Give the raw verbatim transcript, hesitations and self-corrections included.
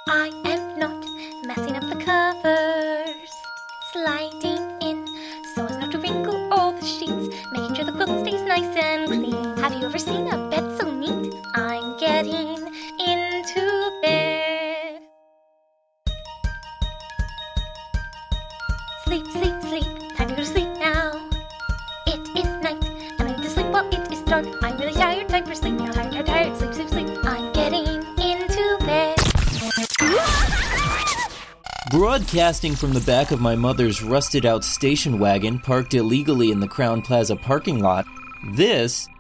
I am not messing up the covers. Sliding in so as not to wrinkle all the sheets, making sure the quilt stays nice and clean. Have you ever seen a bed so neat? I'm getting into bed. Sleep, sleep, sleep. Time to go to sleep now. It is night, and I need to sleep while it is dark. I'm really tired, time for sleep now. Tired, tired, tired. Sleep, sleep, sleep. I'm getting into bed. Broadcasting from the back of my mother's rusted-out station wagon parked illegally in the Crowne Plaza parking lot, this